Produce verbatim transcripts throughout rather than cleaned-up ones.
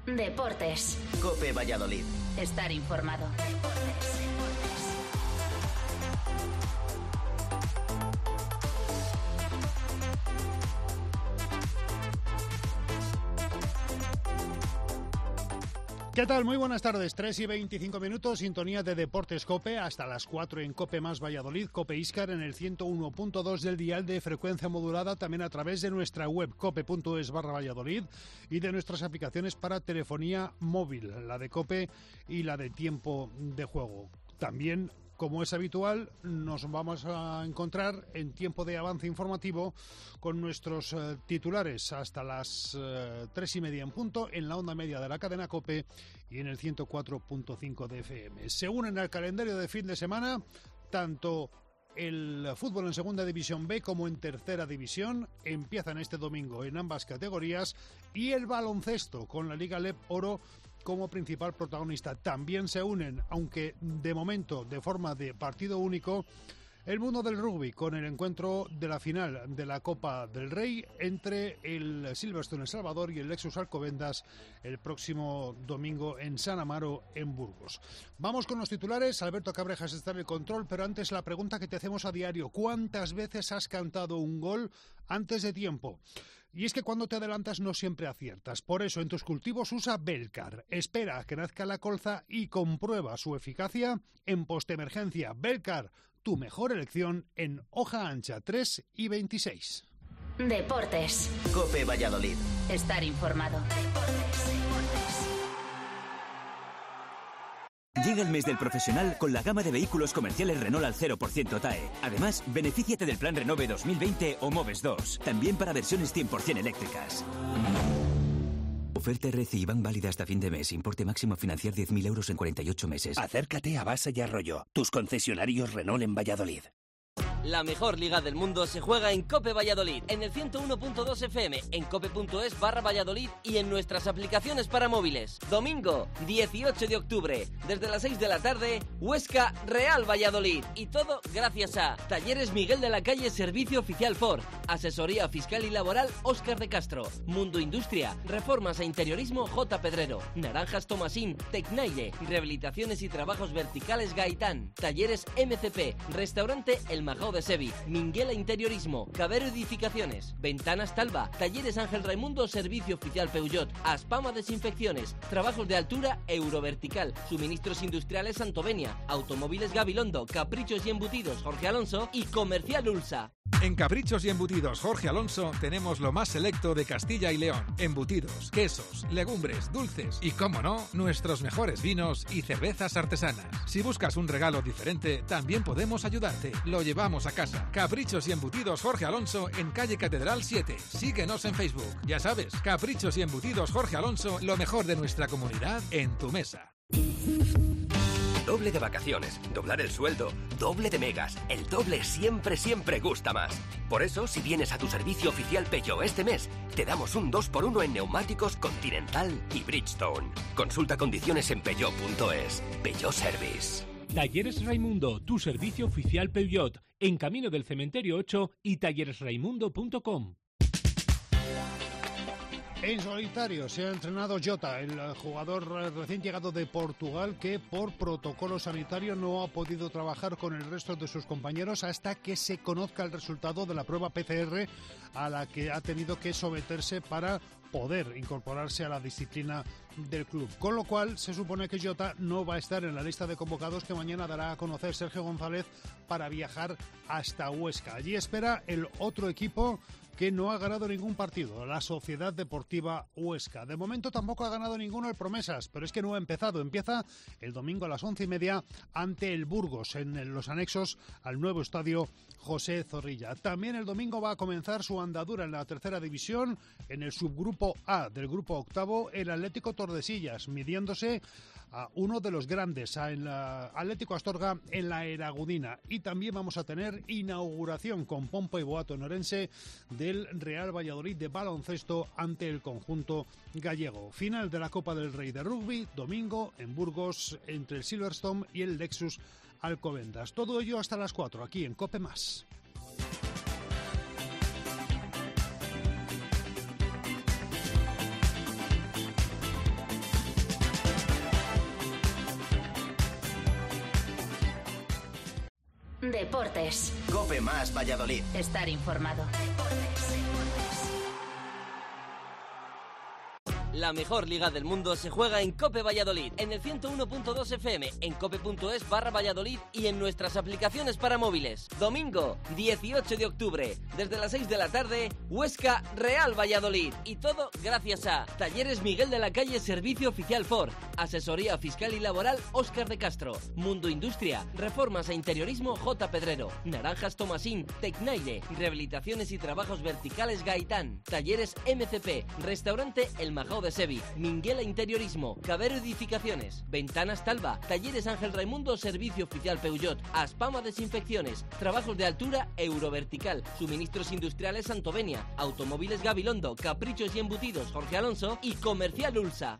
Deportes. COPE Valladolid. Estar informado. Deportes. ¿Qué tal? Muy buenas tardes. tres y veinticinco minutos, sintonía de Deportes COPE, hasta las cuatro en COPE más Valladolid, COPE Íscar en el ciento uno punto dos del dial de frecuencia modulada, también a través de nuestra web cope punto es barra Valladolid y de nuestras aplicaciones para telefonía móvil, la de COPE y la de tiempo de juego. También, como es habitual, nos vamos a encontrar en tiempo de avance informativo con nuestros eh, titulares hasta las eh, tres y media en punto en la onda media de la cadena COPE y en el ciento cuatro punto cinco de F M. Se unen al calendario de fin de semana tanto el fútbol en Segunda División B como en Tercera División. Empiezan este domingo en ambas categorías, y el baloncesto con la Liga LEP Oro como principal protagonista. También se unen, aunque de momento de forma de partido único, el mundo del rugby con el encuentro de la final de la Copa del Rey entre el Silverstone El Salvador y el Lexus Alcobendas el próximo domingo en San Amaro, en Burgos. Vamos con los titulares. Alberto Cabrejas está en el control, pero antes la pregunta que te hacemos a diario: ¿cuántas veces has cantado un gol antes de tiempo? Y es que cuando te adelantas no siempre aciertas. Por eso en tus cultivos usa Belcar. Espera a que nazca la colza y comprueba su eficacia en postemergencia. Belcar, tu mejor elección en hoja ancha tres y veintiséis. Deportes. COPE Valladolid. Estar informado. Deportes. Llega el mes del profesional con la gama de vehículos comerciales Renault al cero por ciento T A E. Además, benefíciate del plan Renove dos mil veinte o Moves dos, también para versiones cien por ciento eléctricas. Oferta R C I van válida hasta fin de mes. Importe máximo financiar diez mil euros en cuarenta y ocho meses. Acércate a Basa y Arroyo, tus concesionarios Renault en Valladolid. La mejor liga del mundo se juega en COPE Valladolid, en el ciento uno punto dos F M, en cope punto es barra Valladolid y en nuestras aplicaciones para móviles. Domingo, dieciocho de octubre, desde las seis de la tarde, Huesca Real Valladolid. Y todo gracias a Talleres Miguel de la Calle, Servicio Oficial Ford, Asesoría Fiscal y Laboral Óscar de Castro, Mundo Industria, Reformas e Interiorismo J. Pedrero, Naranjas Tomasín, Tecnaile, Rehabilitaciones y Trabajos Verticales Gaitán, Talleres M C P, Restaurante El Majao de Sevi, Minguela Interiorismo, Cabero Edificaciones, Ventanas Talva, Talleres Ángel Raimundo, Servicio Oficial Peugeot, Aspama Desinfecciones, Trabajos de Altura Eurovertical, Suministros Industriales Santovenia, Automóviles Gabilondo, Caprichos y Embutidos Jorge Alonso y Comercial Ulsa. En Caprichos y Embutidos Jorge Alonso tenemos lo más selecto de Castilla y León. Embutidos, quesos, legumbres, dulces y, cómo no, nuestros mejores vinos y cervezas artesanas. Si buscas un regalo diferente, también podemos ayudarte. Lo llevamos a casa. Caprichos y Embutidos Jorge Alonso en calle Catedral siete. Síguenos en Facebook. Ya sabes, Caprichos y Embutidos Jorge Alonso, lo mejor de nuestra comunidad en tu mesa. Doble de vacaciones, doblar el sueldo, doble de megas. El doble siempre, siempre gusta más. Por eso, si vienes a tu servicio oficial Peugeot este mes, te damos un dos por uno en neumáticos Continental y Bridgestone. Consulta condiciones en peugeot punto es. Peugeot Service. Talleres Raimundo, tu servicio oficial Peugeot, en Camino del Cementerio ocho y talleres raimundo punto com. En solitario se ha entrenado Jota, el jugador recién llegado de Portugal, que por protocolo sanitario no ha podido trabajar con el resto de sus compañeros hasta que se conozca el resultado de la prueba P C R a la que ha tenido que someterse para poder incorporarse a la disciplina del club. Con lo cual, se supone que Jota no va a estar en la lista de convocados que mañana dará a conocer Sergio González para viajar hasta Huesca. Allí espera el otro equipo que no ha ganado ningún partido, la Sociedad Deportiva Huesca. De momento tampoco ha ganado ninguno el Promesas, pero es que no ha empezado. Empieza el domingo a las once y media ante el Burgos, en los anexos al nuevo estadio José Zorrilla. También el domingo va a comenzar su andadura en la tercera división, en el subgrupo A del grupo octavo, el Atlético Tordesillas, midiéndose a uno de los grandes, a el Atlético Astorga en la Eragudina. Y también vamos a tener inauguración con pompa y boato en Orense del Real Valladolid de baloncesto ante el conjunto gallego. Final de la Copa del Rey de Rugby, domingo en Burgos, entre el Silverstone y el Lexus Alcobendas. Todo ello hasta las cuatro, aquí en COPE Más. Deportes. Cope más Valladolid. Estar informado. La mejor liga del mundo se juega en Cope Valladolid, en el ciento uno punto dos F M, en cope.es barra Valladolid y en nuestras aplicaciones para móviles. Domingo, dieciocho de octubre, desde las seis de la tarde, Huesca Real Valladolid. Y todo gracias a Talleres Miguel de la Calle Servicio Oficial Ford, Asesoría Fiscal y Laboral Óscar de Castro, Mundo Industria, Reformas e Interiorismo J. Pedrero, Naranjas Tomasín, Tecnaire, Rehabilitaciones y Trabajos Verticales Gaitán, Talleres M C P, Restaurante El Majao de Sevi, Minguela Interiorismo, Cabero Edificaciones, Ventanas Talva, Talleres Ángel Raimundo, Servicio Oficial Peugeot, Aspama Desinfecciones, Trabajos de Altura Eurovertical, Suministros Industriales Santovenia, Automóviles Gabilondo, Caprichos y Embutidos Jorge Alonso y Comercial Ulsa.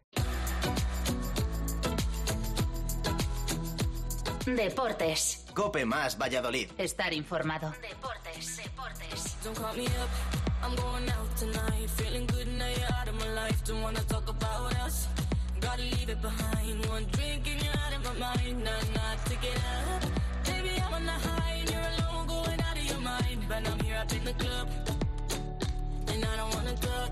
Deportes. Cope más Valladolid. Estar informado. Deportes. Deportes. I'm going out tonight, feeling good now you're out of my life. Don't wanna talk about us, gotta leave it behind. One drink and you're out of my mind, nah, nah, take it out. Baby, I'm on the high and you're alone, going out of your mind. But I'm here up in the club, and I don't wanna talk,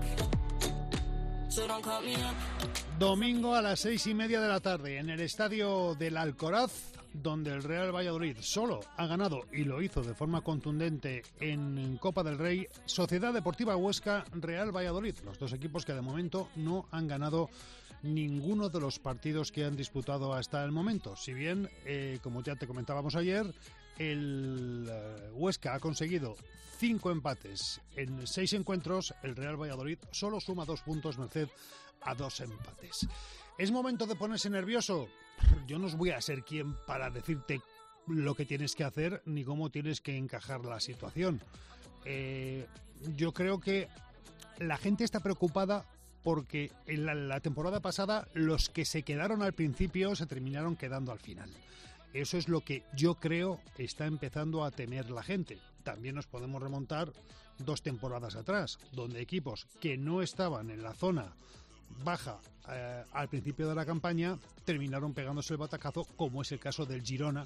so don't call me up. Domingo a las seis y media de la tarde, en el estadio del Alcoraz, donde el Real Valladolid solo ha ganado, y lo hizo de forma contundente en Copa del Rey, Sociedad Deportiva Huesca, Real Valladolid. Los dos equipos que de momento no han ganado ninguno de los partidos que han disputado hasta el momento. Si bien, eh, como ya te comentábamos ayer, el eh, Huesca ha conseguido cinco empates en seis encuentros, el Real Valladolid solo suma dos puntos merced a dos empates. ¿Es momento de ponerse nervioso? Yo no os voy a ser quien para decirte lo que tienes que hacer ni cómo tienes que encajar la situación. Eh, yo creo que la gente está preocupada porque en la, la temporada pasada los que se quedaron al principio se terminaron quedando al final. Eso es lo que yo creo está empezando a temer la gente. También nos podemos remontar dos temporadas atrás, donde equipos que no estaban en la zona baja eh, al principio de la campaña terminaron pegándose el batacazo, como es el caso del Girona,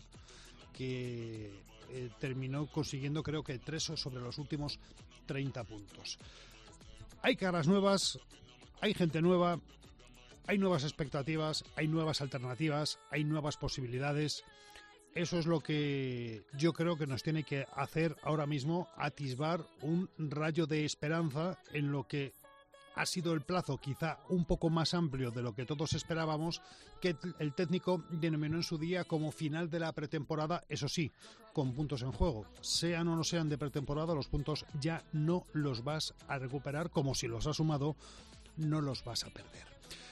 que eh, terminó consiguiendo creo que tres sobre los últimos treinta puntos. Hay caras nuevas, hay gente nueva, hay nuevas expectativas, hay nuevas alternativas, hay nuevas posibilidades. Eso es lo que yo creo que nos tiene que hacer ahora mismo atisbar un rayo de esperanza en lo que ha sido el plazo quizá un poco más amplio de lo que todos esperábamos, que el técnico denominó en su día como final de la pretemporada, eso sí, con puntos en juego. Sean o no sean de pretemporada, los puntos ya no los vas a recuperar, como si los has sumado, no los vas a perder.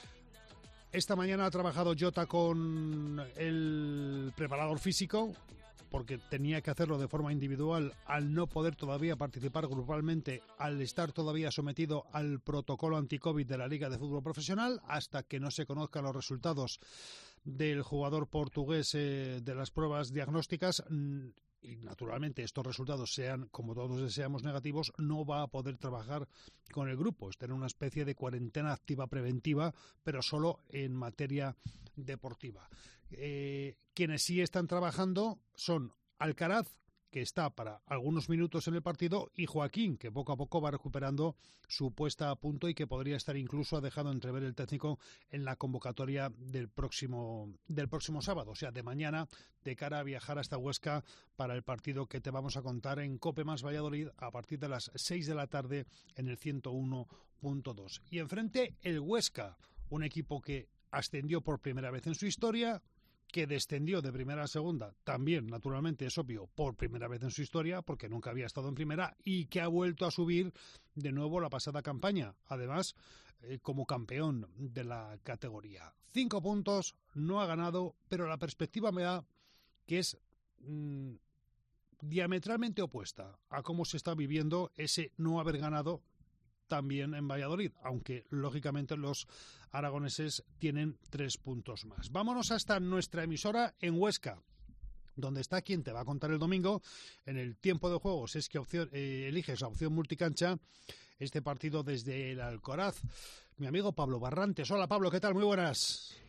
Esta mañana ha trabajado Jota con el preparador físico, porque tenía que hacerlo de forma individual al no poder todavía participar grupalmente, al estar todavía sometido al protocolo anti-COVID de la Liga de Fútbol Profesional, hasta que no se conozcan los resultados del jugador portugués eh, de las pruebas diagnósticas. Y naturalmente estos resultados sean, como todos deseamos, negativos, no va a poder trabajar con el grupo. Es tener una especie de cuarentena activa preventiva, pero solo en materia deportiva. Eh, quienes sí están trabajando son Alcaraz, que está para algunos minutos en el partido, y Joaquín, que poco a poco va recuperando su puesta a punto y que podría estar incluso, ha dejado entrever el técnico, en la convocatoria del próximo, del próximo sábado, o sea, de mañana, de cara a viajar hasta Huesca para el partido que te vamos a contar en Cope más Valladolid a partir de las seis de la tarde en el ciento uno punto dos. Y enfrente el Huesca, un equipo que ascendió por primera vez en su historia, que descendió de primera a segunda, también, naturalmente, es obvio, por primera vez en su historia, porque nunca había estado en primera, y que ha vuelto a subir de nuevo la pasada campaña, además, eh, como campeón de la categoría. Cinco puntos, no ha ganado, pero la perspectiva me da que es mmm, diametralmente opuesta a cómo se está viviendo ese no haber ganado también en Valladolid, aunque lógicamente los aragoneses tienen tres puntos más. Vámonos hasta nuestra emisora en Huesca, donde está quien te va a contar el domingo en el tiempo de juego, si es que opción, eh, eliges la opción multicancha, este partido desde el Alcoraz. Mi amigo Pablo Barrantes. Hola Pablo, ¿qué tal? Muy buenas.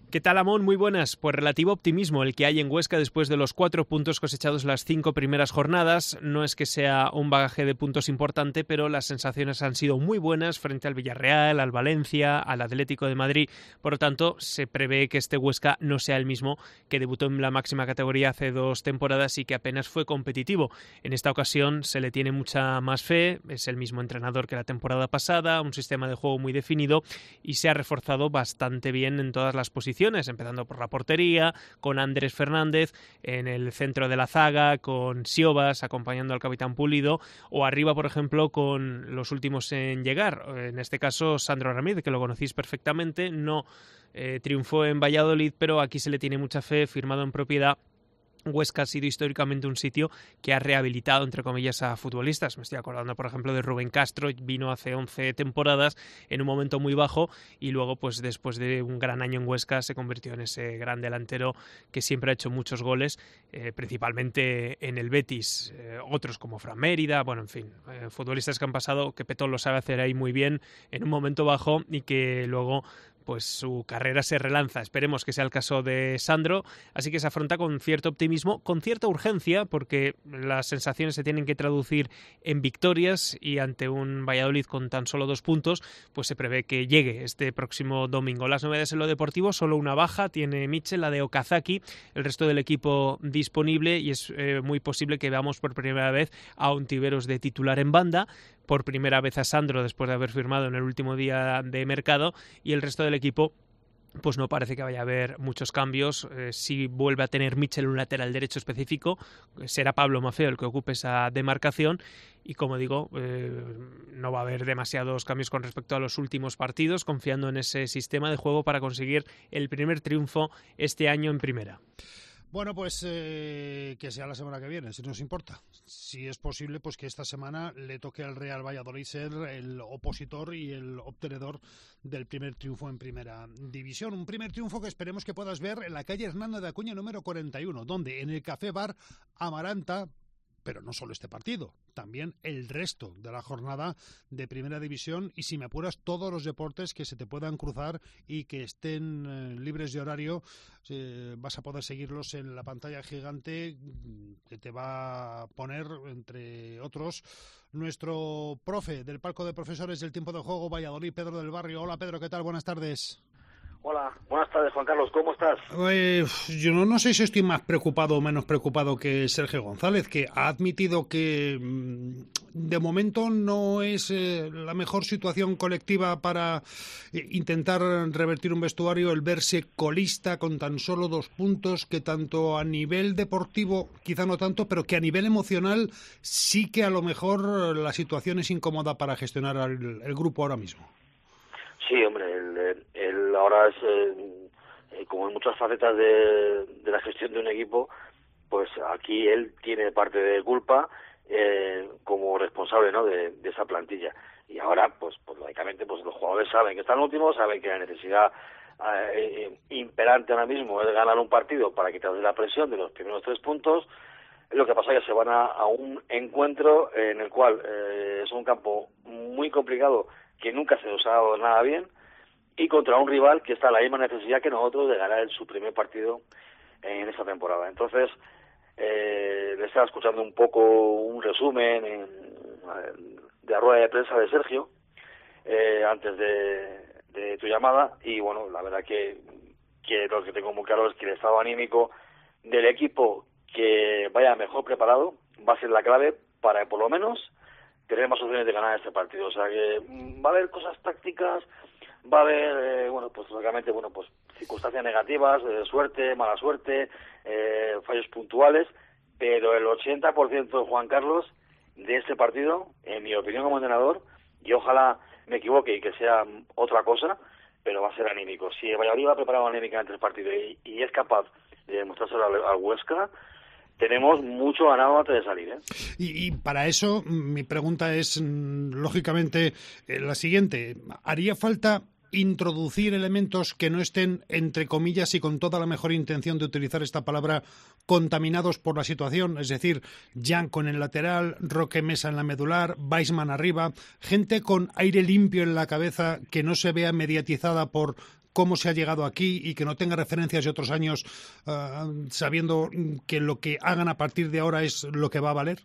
¿Qué tal, Amón? Muy buenas. Pues relativo optimismo el que hay en Huesca después de los cuatro puntos cosechados las cinco primeras jornadas. No es que sea un bagaje de puntos importante, pero las sensaciones han sido muy buenas frente al Villarreal, al Valencia, al Atlético de Madrid. Por lo tanto, se prevé que este Huesca no sea el mismo que debutó en la máxima categoría hace dos temporadas y que apenas fue competitivo. En esta ocasión se le tiene mucha más fe, es el mismo entrenador que la temporada pasada, un sistema de juego muy definido y se ha reforzado bastante bien en todas las posiciones, empezando por la portería, con Andrés Fernández, en el centro de la zaga, con Siobas acompañando al capitán Pulido, o arriba, por ejemplo, con los últimos en llegar, en este caso Sandro Ramírez, que lo conocéis perfectamente, no eh, triunfó en Valladolid, pero aquí se le tiene mucha fe, firmado en propiedad. Huesca ha sido históricamente un sitio que ha rehabilitado, entre comillas, a futbolistas. Me estoy acordando, por ejemplo, de Rubén Castro, vino hace once temporadas en un momento muy bajo y luego, pues después de un gran año en Huesca, se convirtió en ese gran delantero que siempre ha hecho muchos goles, eh, principalmente en el Betis. Eh, otros como Fran Mérida, bueno, en fin, eh, futbolistas que han pasado, que Petón lo sabe hacer ahí muy bien en un momento bajo y que luego pues su carrera se relanza. Esperemos que sea el caso de Sandro, así que se afronta con cierto optimismo, con cierta urgencia, porque las sensaciones se tienen que traducir en victorias y ante un Valladolid con tan solo dos puntos, pues se prevé que llegue este próximo domingo. Las novedades en lo deportivo, solo una baja, tiene Mitchell, la de Okazaki, el resto del equipo disponible y es eh, muy posible que veamos por primera vez a Ontiveros de titular en banda, por primera vez a Sandro después de haber firmado en el último día de mercado y el resto del equipo pues no parece que vaya a haber muchos cambios. Eh, si vuelve a tener Mitchell un lateral derecho específico, será Pablo Maffeo el que ocupe esa demarcación y como digo, eh, no va a haber demasiados cambios con respecto a los últimos partidos, confiando en ese sistema de juego para conseguir el primer triunfo este año en primera. Bueno, pues eh, que sea la semana que viene, si nos importa. Si es posible, pues que esta semana le toque al Real Valladolid ser el opositor y el obtenedor del primer triunfo en primera división. Un primer triunfo que esperemos que puedas ver en la calle Hernando de Acuña número cuarenta y uno, donde en el Café Bar Amaranta, pero no solo este partido, también el resto de la jornada de Primera División y, si me apuras, todos los deportes que se te puedan cruzar y que estén eh, libres de horario, eh, vas a poder seguirlos en la pantalla gigante que te va a poner, entre otros, nuestro profe del palco de profesores del tiempo de juego Valladolid, Pedro del Barrio. Hola, Pedro, ¿qué tal? Buenas tardes. Hola, buenas tardes, Juan Carlos, ¿cómo estás? Eh, yo no, no sé si estoy más preocupado o menos preocupado que Sergio González, que ha admitido que de momento no es eh, la mejor situación colectiva para eh, intentar revertir un vestuario, el verse colista con tan solo dos puntos, que tanto a nivel deportivo, quizá no tanto, pero que a nivel emocional sí que a lo mejor la situación es incómoda para gestionar el, el grupo ahora mismo. Sí, hombre, el, el ahora es, eh, eh, como en muchas facetas de, de la gestión de un equipo, pues aquí él tiene parte de culpa eh, como responsable, ¿no?, de, de esa plantilla. Y ahora, pues, pues lógicamente, pues los jugadores saben que están últimos, saben que la necesidad eh, imperante ahora mismo es ganar un partido para quitarse la presión de los primeros tres puntos. Lo que pasa es que se van a, a un encuentro en el cual eh, es un campo muy complicado, que nunca se nos ha dado nada bien, y contra un rival que está a la misma necesidad que nosotros de ganar su primer partido en esta temporada. Entonces, eh, le estaba escuchando un poco un resumen en, de la rueda de prensa de Sergio, eh, antes de, de tu llamada, y bueno, la verdad que, que lo que tengo muy claro es que el estado anímico del equipo que vaya mejor preparado va a ser la clave para, por lo menos, tener más opciones de ganar este partido. O sea que va a haber cosas tácticas, va a haber, eh, bueno, pues lógicamente, bueno, pues circunstancias negativas, eh, suerte, mala suerte, eh, fallos puntuales, pero el ochenta por ciento de Juan Carlos de este partido, en mi opinión como entrenador, y ojalá me equivoque y que sea otra cosa, pero va a ser anímico. Si Valladolid va preparado anímicamente el partido y, y es capaz de demostrárselo al, al Huesca, tenemos mucho ganado antes de salir, ¿eh? Y, y para eso mi pregunta es, lógicamente, eh, la siguiente. ¿Haría falta introducir elementos que no estén, entre comillas, y con toda la mejor intención de utilizar esta palabra, contaminados por la situación? Es decir, Janko en el lateral, Roque Mesa en la medular, Weissman arriba, gente con aire limpio en la cabeza que no se vea mediatizada por cómo se ha llegado aquí y que no tenga referencias de otros años, uh, sabiendo que lo que hagan a partir de ahora es lo que va a valer?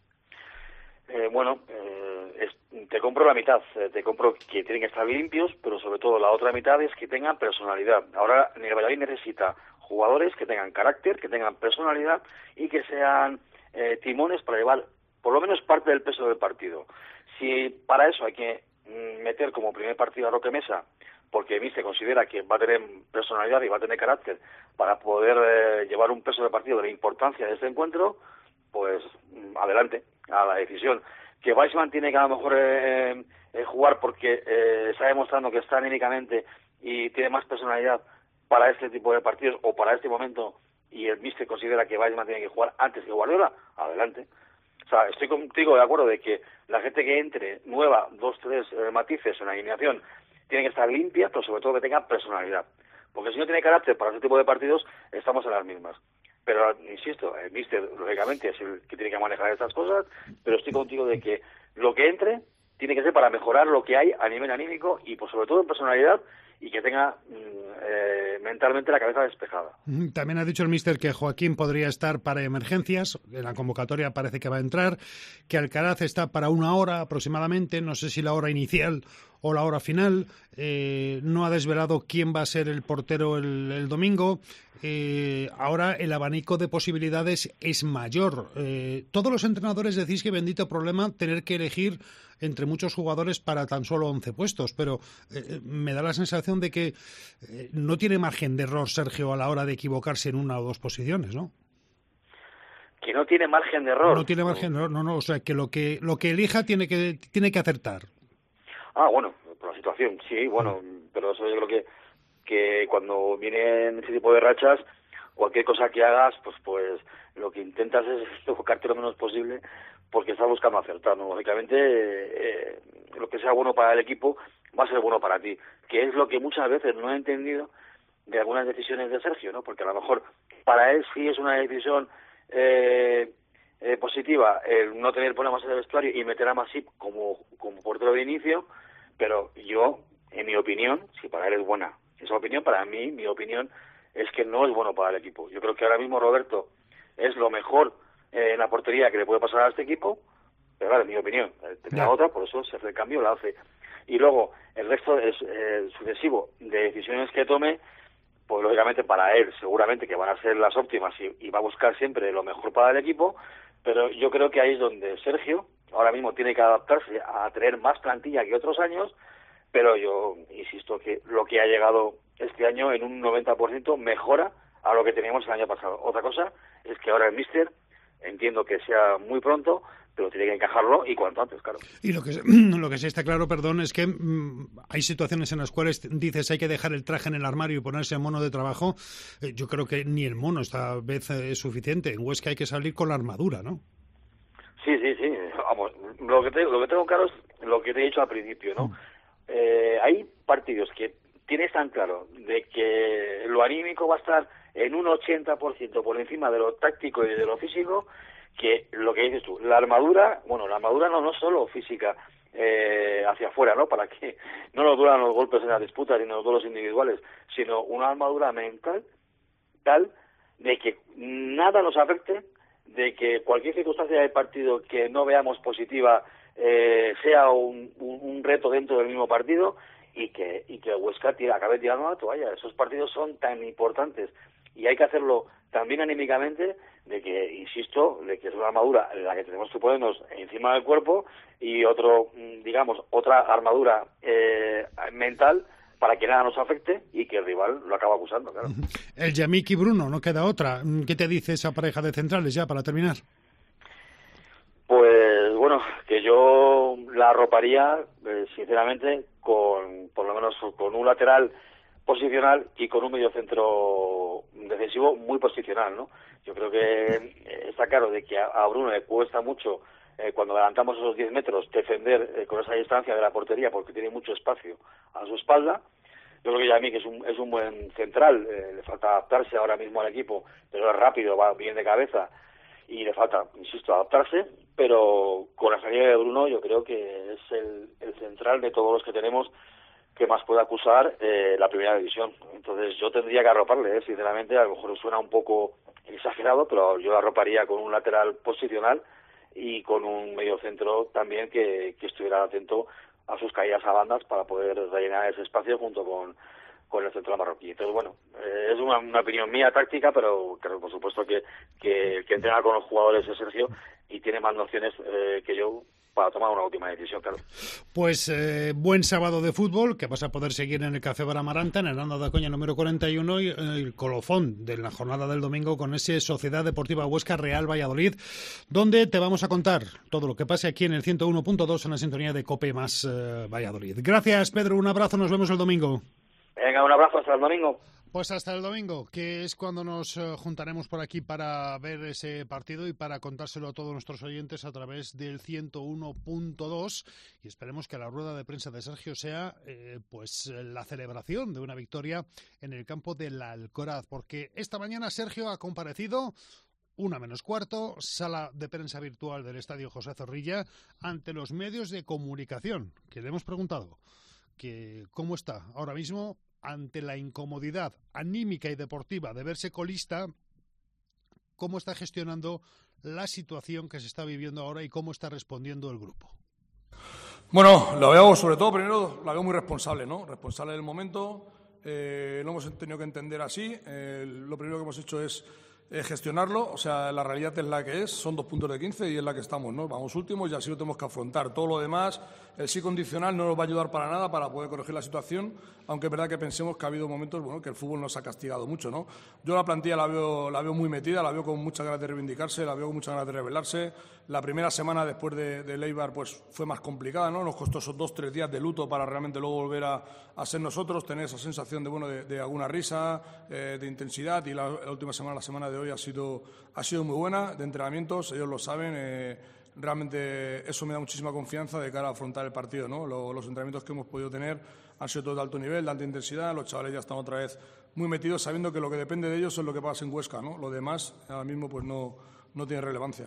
Eh, bueno, eh, es, te compro la mitad, eh, te compro que tienen que estar limpios, pero sobre todo la otra mitad es que tengan personalidad. Ahora el Valladolid necesita jugadores que tengan carácter, que tengan personalidad y que sean eh, timones para llevar por lo menos parte del peso del partido. Si para eso hay que mm, meter como primer partido a Roque Mesa, porque el míster considera que va a tener personalidad y va a tener carácter para poder eh, llevar un peso del partido de la importancia de este encuentro, pues mm, adelante a la decisión. Que Weissman tiene que a lo mejor eh, eh, jugar porque eh, está demostrando que está anímicamente y tiene más personalidad para este tipo de partidos o para este momento, y el míster considera que Weissman tiene que jugar antes que Guardiola, adelante. O sea, estoy contigo de acuerdo de que la gente que entre nueva, dos, tres eh, matices en la alineación, tiene que estar limpia, pero sobre todo que tenga personalidad. Porque si no tiene carácter para este tipo de partidos, estamos en las mismas. Pero, insisto, el míster, lógicamente, es el que tiene que manejar estas cosas, pero estoy contigo de que lo que entre tiene que ser para mejorar lo que hay a nivel anímico y, pues, sobre todo, en personalidad, y que tenga eh, mentalmente la cabeza despejada. También ha dicho el míster que Joaquín podría estar para emergencias, en la convocatoria parece que va a entrar, que Alcaraz está para una hora aproximadamente, no sé si la hora inicial o la hora final, eh, no ha desvelado quién va a ser el portero el, el domingo. Eh, ahora el abanico de posibilidades es mayor. Eh, todos los entrenadores decís que bendito problema tener que elegir entre muchos jugadores para tan solo once puestos, pero eh, me da la sensación de que eh, no tiene margen de error Sergio a la hora de equivocarse en una o dos posiciones, ¿no? Que no tiene margen de error. No tiene margen de error, no, no, o sea, que lo que lo que elija tiene que tiene que acertar. Ah, bueno, por la situación, sí, bueno, pero eso yo creo que que cuando vienen ese tipo de rachas, cualquier cosa que hagas, pues pues lo que intentas es enfocarte lo menos posible, porque estás buscando acertar, ¿no? Lógicamente, eh, lo que sea bueno para el equipo va a ser bueno para ti, que es lo que muchas veces no he entendido de algunas decisiones de Sergio, ¿no? Porque a lo mejor para él sí es una decisión eh, eh, positiva el no tener problemas en el vestuario y meter a Masip como, como portero de inicio, pero yo, en mi opinión, si para él es buena esa opinión, para mí, mi opinión es que no es bueno para el equipo. Yo creo que ahora mismo Roberto es lo mejor eh, en la portería que le puede pasar a este equipo, pero claro, en mi opinión, tendrá no. otra, por eso se hace el cambio, la hace. Y luego, el resto es eh, sucesivo de decisiones que tome, pues lógicamente para él seguramente que van a ser las óptimas y, y va a buscar siempre lo mejor para el equipo, pero yo creo que ahí es donde Sergio ahora mismo tiene que adaptarse a tener más plantilla que otros años, pero yo insisto que lo que ha llegado este año en un noventa por ciento mejora a lo que teníamos el año pasado. Otra cosa es que ahora el míster, entiendo que sea muy pronto, pero tiene que encajarlo y cuanto antes, claro. Y lo que, lo que sí está claro, perdón, es que mmm, hay situaciones en las cuales dices hay que dejar el traje en el armario y ponerse el mono de trabajo. Eh, yo creo que ni el mono esta vez es suficiente. En Huesca hay que salir con la armadura, ¿no? Sí, sí, sí. Vamos, lo que, te, lo que tengo claro es lo que te he dicho al principio, ¿no? Mm. Eh, hay partidos que tienes tan claro de que lo anímico va a estar en un ochenta por ciento por encima de lo táctico y de lo físico, que lo que dices tú, la armadura, bueno, la armadura no, no solo física eh, hacia afuera, ¿no? Para que no nos duran los golpes en las disputas ni los duelos individuales, sino una armadura mental tal de que nada nos afecte, de que cualquier circunstancia del partido que no veamos positiva eh, sea un, un, un reto dentro del mismo partido y que y que Huesca tira, acabe tirando la toalla. Esos partidos son tan importantes y hay que hacerlo también anímicamente, de que, insisto, de que es una armadura la que tenemos que ponernos encima del cuerpo y otro, digamos, otra armadura eh, mental para que nada nos afecte y que el rival lo acaba acusando, claro. El Yamik y Bruno, no queda otra. ¿Qué te dice esa pareja de centrales ya para terminar? Pues bueno, que yo la arroparía, eh, sinceramente, con por lo menos con un lateral posicional y con un mediocentro defensivo muy posicional, ¿no? Yo creo que está claro de que a Bruno le cuesta mucho eh, cuando adelantamos esos diez metros defender eh, con esa distancia de la portería porque tiene mucho espacio a su espalda. Yo creo que Yamik es un, es un buen central, eh, le falta adaptarse ahora mismo al equipo, pero es rápido, va bien de cabeza y le falta, insisto, adaptarse, pero con la salida de Bruno yo creo que es el, el central de todos los que tenemos que más puede acusar eh, la primera división. Entonces yo tendría que arroparle, ¿eh? Sinceramente, a lo mejor suena un poco exagerado, pero yo arroparía con un lateral posicional y con un mediocentro también que, que estuviera atento a sus caídas a bandas para poder rellenar ese espacio junto con, con el central marroquí. Entonces, bueno, eh, es una, una opinión mía táctica, pero creo, por supuesto, que, que el que entrena con los jugadores es Sergio y tiene más nociones eh, que yo para tomar una última decisión, claro. Pues eh, buen sábado de fútbol, que vas a poder seguir en el Café Bar Amaranta, en el Anda da Coña número cuarenta y uno, y el colofón de la jornada del domingo con ese Sociedad Deportiva Huesca Real Valladolid, donde te vamos a contar todo lo que pase aquí en el ciento uno punto dos en la sintonía de COPE más eh, Valladolid. Gracias, Pedro, un abrazo, nos vemos el domingo. Venga, un abrazo, hasta el domingo. Pues hasta el domingo, que es cuando nos uh, juntaremos por aquí para ver ese partido y para contárselo a todos nuestros oyentes a través del ciento uno punto dos, y esperemos que la rueda de prensa de Sergio sea eh, pues la celebración de una victoria en el campo del Alcoraz, porque esta mañana Sergio ha comparecido una menos cuarto, sala de prensa virtual del Estadio José Zorrilla, ante los medios de comunicación, que le hemos preguntado que cómo está ahora mismo ante la incomodidad anímica y deportiva de verse colista, cómo está gestionando la situación que se está viviendo ahora y cómo está respondiendo el grupo. Bueno, lo veo sobre todo, primero, la veo muy responsable, ¿no? Responsable del momento, eh, lo hemos tenido que entender así. Eh, lo primero que hemos hecho es eh, gestionarlo, o sea, la realidad es la que es, son dos puntos de quince y es la que estamos, ¿no? Vamos últimos y así lo tenemos que afrontar. Todo lo demás, el sí condicional no nos va a ayudar para nada para poder corregir la situación, aunque es verdad que pensemos que ha habido momentos, bueno, que el fútbol nos ha castigado mucho, ¿no? Yo la plantilla la veo, la veo muy metida, la veo con muchas ganas de reivindicarse, la veo con muchas ganas de rebelarse. La primera semana después de, de Eibar pues fue más complicada, ¿no? Nos costó esos dos, tres días de luto para realmente luego volver a, a ser nosotros, tener esa sensación de, bueno, de, de alguna risa, eh, de intensidad, y la, la última semana, la semana de hoy ha sido, ha sido muy buena, de entrenamientos, ellos lo saben. Eh, Realmente eso me da muchísima confianza de cara a afrontar el partido, ¿no? Los, los entrenamientos que hemos podido tener han sido todos de alto nivel, de alta intensidad. Los chavales ya están otra vez muy metidos, sabiendo que lo que depende de ellos es lo que pasa en Huesca, ¿no? Lo demás ahora mismo pues no, no tiene relevancia.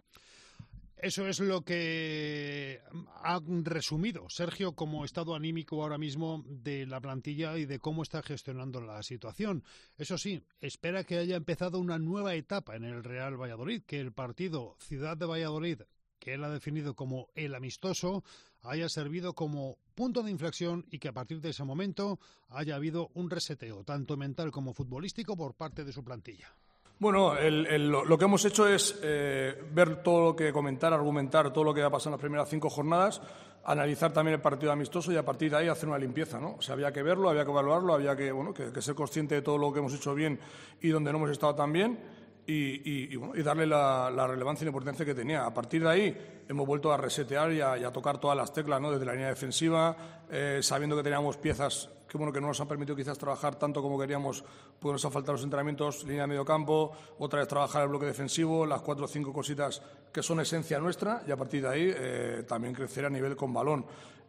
Eso es lo que ha resumido Sergio como estado anímico ahora mismo de la plantilla y de cómo está gestionando la situación. Eso sí, espera que haya empezado una nueva etapa en el Real Valladolid, que el partido Ciudad de Valladolid, que él ha definido como el amistoso, haya servido como punto de inflexión y que a partir de ese momento haya habido un reseteo, tanto mental como futbolístico, por parte de su plantilla. Bueno, el, el, lo que hemos hecho es eh, ver todo lo que comentar, argumentar todo lo que ha pasado en las primeras cinco jornadas, analizar también el partido amistoso y a partir de ahí hacer una limpieza, ¿no? O sea, había que verlo, había que evaluarlo, había que, bueno, que, que ser consciente de todo lo que hemos hecho bien y donde no hemos estado tan bien. Y, y, y, bueno, y darle la, la relevancia y la importancia que tenía. A partir de ahí hemos vuelto a resetear y a, y a tocar todas las teclas, ¿no? Desde la línea defensiva, eh, sabiendo que teníamos piezas que, bueno, que no nos han permitido quizás trabajar tanto como queríamos, pues nos han faltado los entrenamientos, línea de medio campo, otra vez trabajar el bloque defensivo, las cuatro o cinco cositas que son esencia nuestra, y a partir de ahí eh, también crecer a nivel con balón.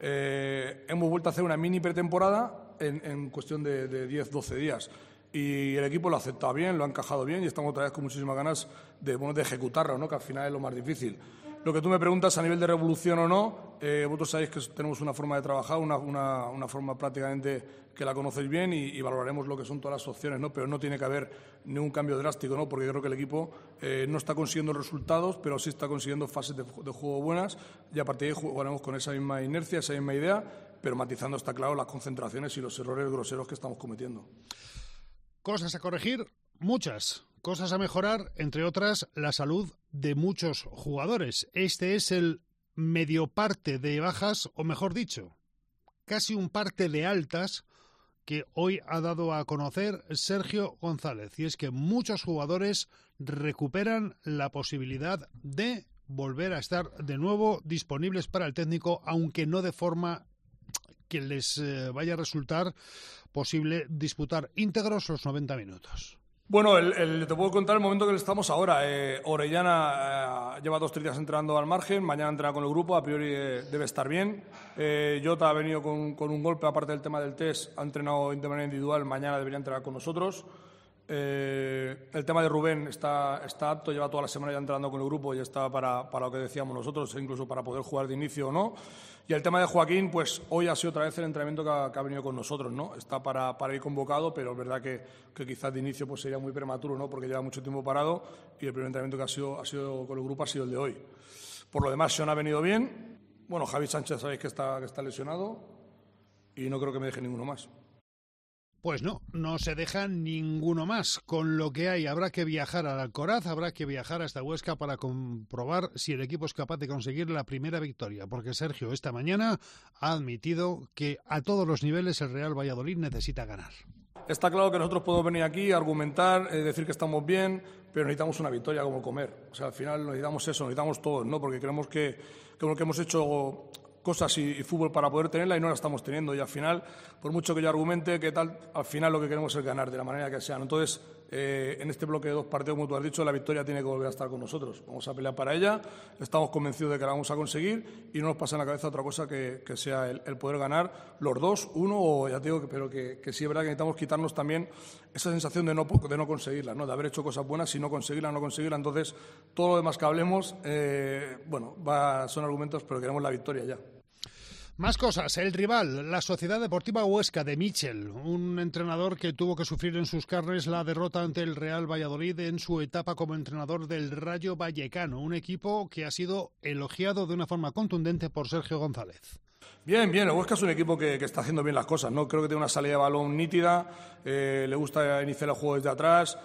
Eh, hemos vuelto a hacer una mini pretemporada en, en cuestión de, de diez doce días. Y el equipo lo ha aceptado bien, lo ha encajado bien y estamos otra vez con muchísimas ganas de, bueno, de ejecutarlo, ¿no? Que al final es lo más difícil. Lo que tú me preguntas a nivel de revolución o no, eh, vosotros sabéis que tenemos una forma de trabajar, una, una, una forma prácticamente que la conocéis bien y, y valoraremos lo que son todas las opciones, ¿no? Pero no tiene que haber ningún cambio drástico, ¿no? Porque creo que el equipo eh, no está consiguiendo resultados, pero sí está consiguiendo fases de, de juego buenas y a partir de ahí jugaremos con esa misma inercia, esa misma idea, pero matizando, está claro, las concentraciones y los errores groseros que estamos cometiendo. Cosas a corregir, muchas. Cosas a mejorar, entre otras, la salud de muchos jugadores. Este es el medio parte de bajas, o mejor dicho, casi un parte de altas que hoy ha dado a conocer Sergio González. Y es que muchos jugadores recuperan la posibilidad de volver a estar de nuevo disponibles para el técnico, aunque no de forma que les eh, vaya a resultar posible disputar íntegros los noventa minutos. Bueno, el, el, te puedo contar el momento que estamos ahora. Eh, Orellana eh, lleva dos tres días entrenando al margen, mañana entrena con el grupo, a priori eh, debe estar bien. Eh, Jota ha venido con, con un golpe, aparte del tema del test, ha entrenado de manera individual, mañana debería entrenar con nosotros. Eh, el tema de Rubén está, está apto, lleva toda la semana ya entrenando con el grupo y está para, para lo que decíamos nosotros, incluso para poder jugar de inicio o no. Y el tema de Joaquín, pues hoy ha sido otra vez el entrenamiento que ha, que ha venido con nosotros, ¿no? Está para, para ir convocado, pero es verdad que, que quizás de inicio pues sería muy prematuro, ¿no? Porque lleva mucho tiempo parado y el primer entrenamiento que ha sido, ha sido con el grupo ha sido el de hoy. Por lo demás, Sean ha venido bien. Bueno, Javi Sánchez sabéis que está, que está lesionado y no creo que me deje ninguno más. Pues no, no se deja ninguno más. Con lo que hay, habrá que viajar al Alcoraz, habrá que viajar hasta Huesca para comprobar si el equipo es capaz de conseguir la primera victoria, porque Sergio esta mañana ha admitido que a todos los niveles el Real Valladolid necesita ganar. Está claro que nosotros podemos venir aquí, argumentar, eh, decir que estamos bien, pero necesitamos una victoria como comer. O sea, al final necesitamos eso, necesitamos todos, ¿no? Porque creemos que, que, que hemos hecho cosas y, y fútbol para poder tenerla y no la estamos teniendo. Y al final, por mucho que yo argumente que tal, al final lo que queremos es ganar de la manera que sea. Entonces, eh, en este bloque de dos partidos, como tú has dicho, la victoria tiene que volver a estar con nosotros. Vamos a pelear para ella, estamos convencidos de que la vamos a conseguir y no nos pasa en la cabeza otra cosa que, que sea el, el poder ganar los dos, uno o ya te digo, que, pero que, que sí es verdad que necesitamos quitarnos también esa sensación de no, de no conseguirla, ¿no? De haber hecho cosas buenas y no conseguirla, no conseguirla. Entonces, todo lo demás que hablemos, eh, bueno, va, son argumentos, pero queremos la victoria ya. Más cosas. El rival, la Sociedad Deportiva Huesca de Michel, un entrenador que tuvo que sufrir en sus carnes la derrota ante el Real Valladolid en su etapa como entrenador del Rayo Vallecano, un equipo que ha sido elogiado de una forma contundente por Sergio González. Bien, bien, el Huesca es un equipo que, que está haciendo bien las cosas, ¿no? Creo que tiene una salida de balón nítida, eh, le gusta iniciar el juego desde atrás.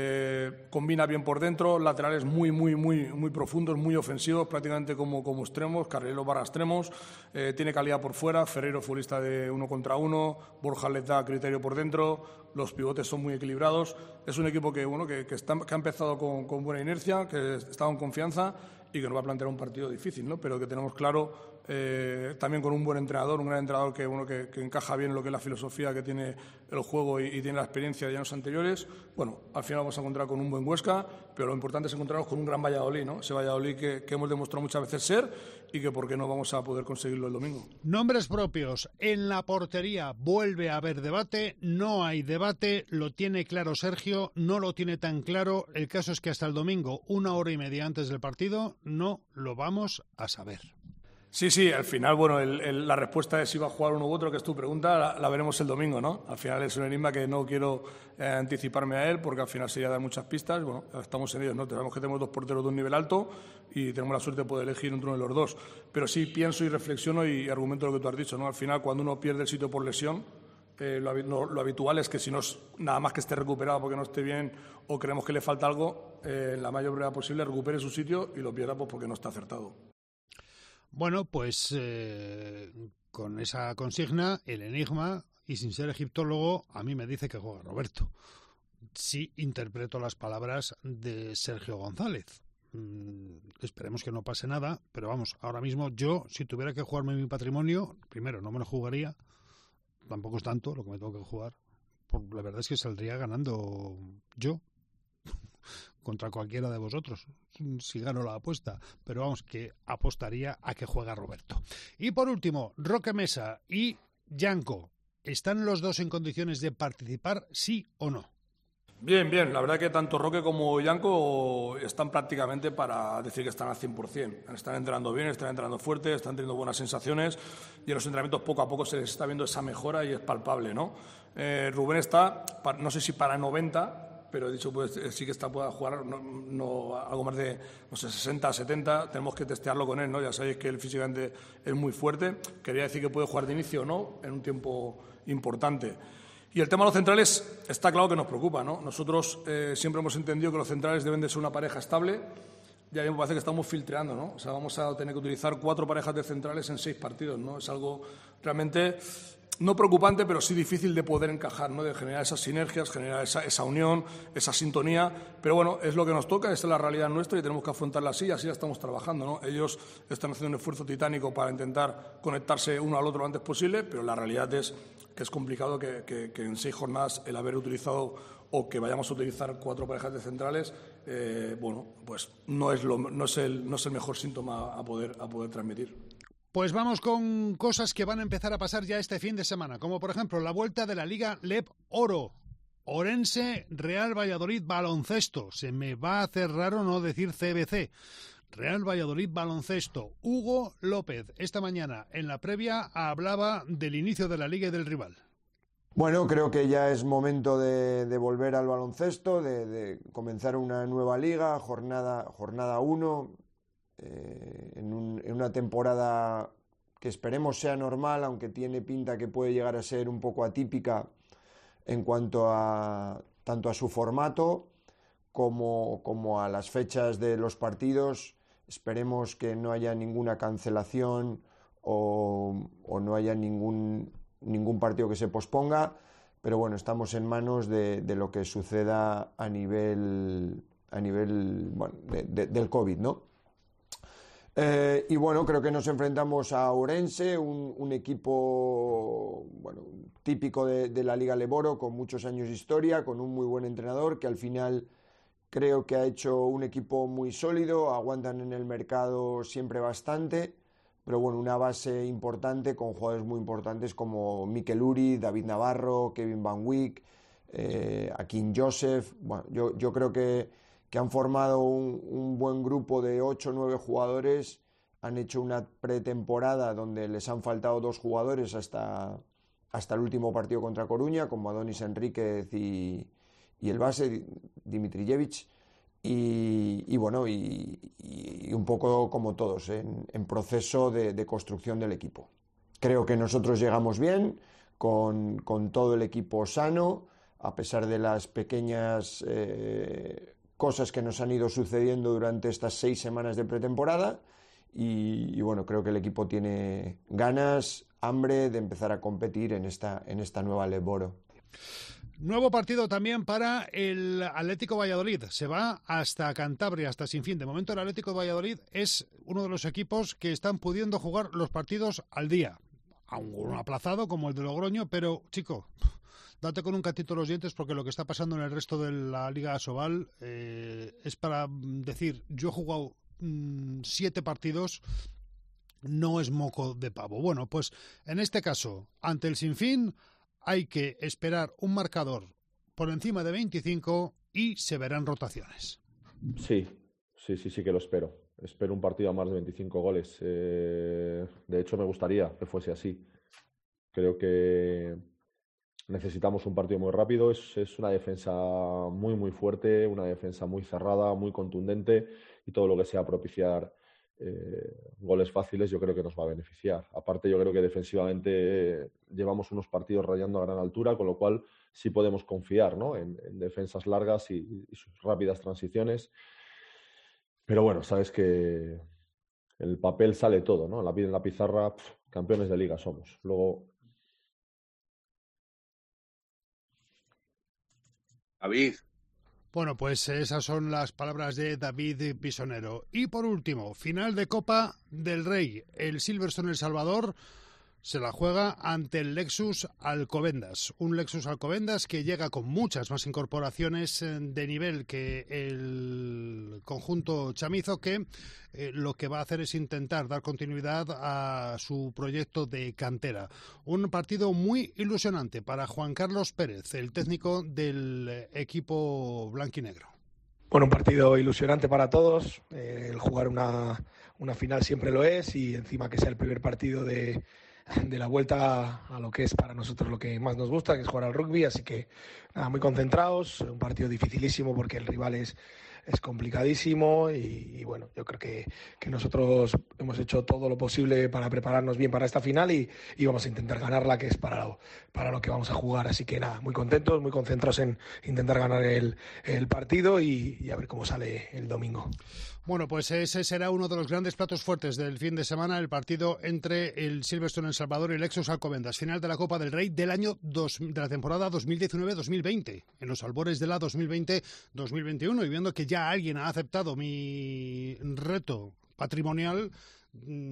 Eh, combina bien por dentro, laterales muy, muy, muy, muy profundos, muy ofensivos, prácticamente como, como extremos, carrileros barra extremos, eh, tiene calidad por fuera, Ferreiro futbolista de uno contra uno, Borja les da criterio por dentro, los pivotes son muy equilibrados, es un equipo que, bueno, que, que, está, que ha empezado con, con buena inercia, que está con confianza y que nos va a plantear un partido difícil, ¿no? Pero que tenemos claro, eh, también con un buen entrenador, un gran entrenador que, bueno, que, que encaja bien en lo que es la filosofía que tiene el juego y, y tiene la experiencia de años anteriores. Bueno, al final vamos a encontrar con un buen Huesca, pero lo importante es encontrarnos con un gran Valladolid, ¿no? Ese Valladolid que, que hemos demostrado muchas veces ser y que por qué no vamos a poder conseguirlo el domingo. Nombres propios. En la portería vuelve a haber debate, no hay debate, lo tiene claro Sergio, no lo tiene tan claro. El caso es que hasta el domingo, una hora y media antes del partido, no lo vamos a saber. Sí, sí, al final, bueno, el, el, la respuesta de si va a jugar uno u otro, que es tu pregunta, la, la veremos el domingo, ¿no? Al final es un enigma que no quiero eh, anticiparme a él, porque al final sería dar muchas pistas. Bueno, estamos en ellos, ¿no? Sabemos que tenemos dos porteros de un nivel alto y tenemos la suerte de poder elegir entre uno de los dos. Pero sí pienso y reflexiono y argumento lo que tú has dicho, ¿no? Al final, cuando uno pierde el sitio por lesión, eh, lo, lo, lo habitual es que si no es nada más que esté recuperado porque no esté bien o creemos que le falta algo, eh, en la mayor brevedad posible recupere su sitio y lo pierda pues porque no está acertado. Bueno, pues eh, con esa consigna, el enigma, y sin ser egiptólogo, a mí me dice que juega Roberto. Sí interpreto las palabras de Sergio González. Mm, esperemos que no pase nada, pero vamos, ahora mismo yo, si tuviera que jugarme mi patrimonio, primero no me lo jugaría, tampoco es tanto lo que me tengo que jugar. Por, la verdad es que saldría ganando yo contra cualquiera de vosotros, si gano la apuesta, pero vamos, que apostaría a que juega Roberto. Y por último, Roque Mesa y Janko, ¿están los dos en condiciones de participar, sí o no? Bien, bien, la verdad que tanto Roque como Janko están prácticamente para decir que están al cien por cien. Están entrenando bien, están entrenando fuerte, están teniendo buenas sensaciones y en los entrenamientos poco a poco se les está viendo esa mejora y es palpable, ¿no? Eh, Rubén está, no sé si para noventa, pero he dicho, pues sí que está pueda jugar no, no, algo más de, no sé, sesenta, setenta, tenemos que testearlo con él, ¿no? Ya sabéis que él físicamente es muy fuerte, quería decir que puede jugar de inicio o no, en un tiempo importante. Y el tema de los centrales está claro que nos preocupa, ¿no? Nosotros eh, siempre hemos entendido que los centrales deben de ser una pareja estable, y a mí me parece que estamos filtreando, ¿no? O sea, vamos a tener que utilizar cuatro parejas de centrales en seis partidos, ¿no? Es algo realmente no preocupante, pero sí difícil de poder encajar, ¿no? De generar esas sinergias, generar esa, esa unión, esa sintonía. Pero bueno, es lo que nos toca, esta es la realidad nuestra y tenemos que afrontarla así y así la estamos trabajando, ¿no? Ellos están haciendo un esfuerzo titánico para intentar conectarse uno al otro lo antes posible, pero la realidad es que es complicado que, que, que en seis jornadas el haber utilizado o que vayamos a utilizar cuatro parejas de centrales, eh, bueno, pues no es, lo, no, es el, no es el mejor síntoma a poder, a poder transmitir. Pues vamos con cosas que van a empezar a pasar ya este fin de semana, como por ejemplo la vuelta de la Liga L E P Oro. Orense, Real Valladolid, baloncesto. Se me va a hacer raro no decir C B C. Real Valladolid, baloncesto. Hugo López, esta mañana en la previa hablaba del inicio de la liga y del rival. Bueno, creo que ya es momento de, de volver al baloncesto, de, de comenzar una nueva liga, jornada jornada uno, eh, en, un, en una temporada que esperemos sea normal, aunque tiene pinta que puede llegar a ser un poco atípica en cuanto a tanto a su formato como, como a las fechas de los partidos. Esperemos que no haya ninguna cancelación o, o no haya ningún, ningún partido que se posponga, pero bueno, estamos en manos de, de lo que suceda a nivel, a nivel bueno, de, de, del COVID, ¿no? Eh, y bueno, creo que nos enfrentamos a Ourense, un, un equipo bueno, típico de, de la Liga Leboro, con muchos años de historia, con un muy buen entrenador, que al final creo que ha hecho un equipo muy sólido, aguantan en el mercado siempre bastante, pero bueno, una base importante con jugadores muy importantes como Mikel Uri, David Navarro, Kevin Van Wyk, eh, Akin Joseph. Bueno, yo, yo creo que que han formado un, un buen grupo de ocho o nueve jugadores, han hecho una pretemporada donde les han faltado dos jugadores hasta, hasta el último partido contra Coruña, como Adonis Enríquez y, y el base, Dimitrijevic, y, y bueno, y, y un poco como todos, en, en proceso de, de construcción del equipo. Creo que nosotros llegamos bien, con, con todo el equipo sano, a pesar de las pequeñas Eh, cosas que nos han ido sucediendo durante estas seis semanas de pretemporada y, y bueno, creo que el equipo tiene ganas, hambre de empezar a competir en esta, en esta nueva Leboro. Nuevo partido también para el Atlético Valladolid. Se va hasta Cantabria, hasta Sinfín. De momento el Atlético Valladolid es uno de los equipos que están pudiendo jugar los partidos al día. Aún aplazado como el de Logroño, pero chico, date con un catito los dientes porque lo que está pasando en el resto de la Liga Asobal eh, es para decir, yo he jugado mmm, siete partidos, no es moco de pavo. Bueno, pues en este caso, ante el Sinfín, hay que esperar un marcador por encima de veinticinco y se verán rotaciones. Sí, sí, sí, sí que lo espero. Espero un partido a más de veinticinco goles. Eh, de hecho, me gustaría que fuese así. Creo que necesitamos un partido muy rápido, es, es una defensa muy muy fuerte, una defensa muy cerrada, muy contundente y todo lo que sea propiciar eh, goles fáciles yo creo que nos va a beneficiar. Aparte yo creo que defensivamente eh, llevamos unos partidos rayando a gran altura, con lo cual sí podemos confiar, ¿no? en, en defensas largas y, y sus rápidas transiciones. Pero bueno, sabes que el papel sale todo, ¿no? En la, en la pizarra, pff, campeones de liga somos. Luego David. Bueno, pues esas son las palabras de David Pisonero. Y por último, final de Copa del Rey. El Silverstone El Salvador se la juega ante el Lexus Alcobendas. Un Lexus Alcobendas que llega con muchas más incorporaciones de nivel que el conjunto chamizo, que eh, lo que va a hacer es intentar dar continuidad a su proyecto de cantera. Un partido muy ilusionante para Juan Carlos Pérez, el técnico del equipo blanquinegro. Bueno, un partido ilusionante para todos. Eh, el jugar una, una final siempre lo es, y encima que sea el primer partido de de la vuelta a lo que es para nosotros lo que más nos gusta, que es jugar al rugby, así que nada, muy concentrados, un partido dificilísimo porque el rival es, es complicadísimo y, y bueno, yo creo que, que nosotros hemos hecho todo lo posible para prepararnos bien para esta final y, y vamos a intentar ganarla, que es para lo, para lo que vamos a jugar, así que nada, muy contentos, muy concentrados en intentar ganar el, el partido y, y a ver cómo sale el domingo. Bueno, pues ese será uno de los grandes platos fuertes del fin de semana, el partido entre el Silverstone El Salvador y el Lexus Alcobendas, final de la Copa del Rey del año dos, de la temporada dos mil diecinueve dos mil veinte, en los albores de la dos mil veinte dos mil veintiuno, y viendo que ya alguien ha aceptado mi reto patrimonial,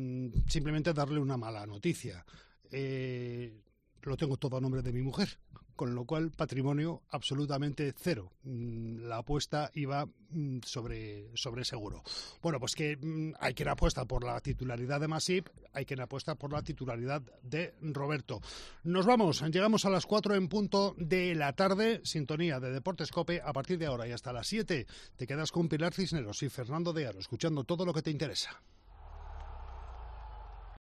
simplemente darle una mala noticia. Eh, lo tengo todo a nombre de mi mujer, con lo cual patrimonio absolutamente cero. La apuesta iba sobre, sobre seguro. Bueno, pues que hay quien apuesta por la titularidad de Masip, hay quien apuesta por la titularidad de Roberto. Nos vamos, llegamos a las cuatro en punto de la tarde, sintonía de Deportes COPE. A partir de ahora y hasta las siete te quedas con Pilar Cisneros y Fernando de Aro, escuchando todo lo que te interesa.